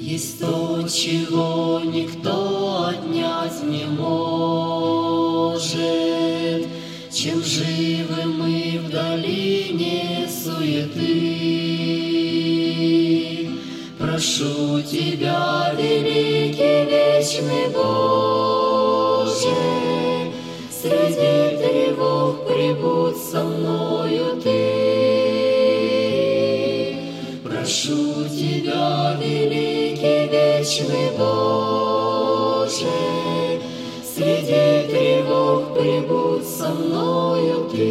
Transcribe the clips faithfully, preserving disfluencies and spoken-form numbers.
Есть то, чего никто отнять не может, чем живы мы в долине суеты. Прошу Тебя, великий вечный Боже, среди тревог прибудь со мною Ты. Прошу Тебя, великий вечный Боже, среди тревог прибудь со мною Ты.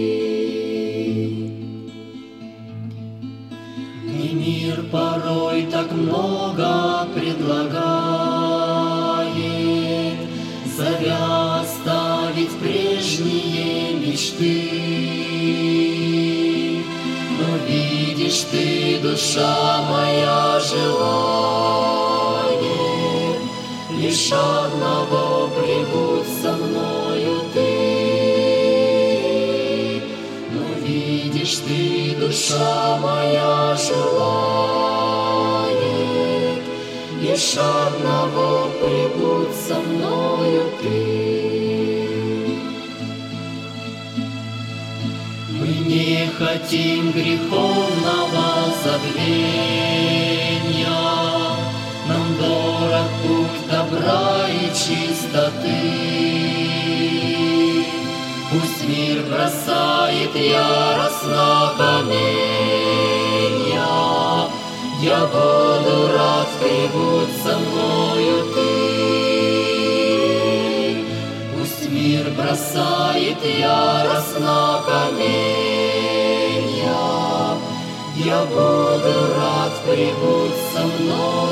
Мне мир порой так много предлагает, зовя оставить прежние мечты. Но видишь Ты, душа моя желает, лишь одного прибудь со мною Ты. Но видишь Ты, душа моя желает, лишь одного прибудь со мною Ты. Мы не хотим греховного забвения, нам дорог путь добра и чистоты. Пусть мир бросает яростно каменья, я буду рад, прибудь со мною Ты. Пусть мир бросает яростно каменья, я буду рад, прибудь со мною.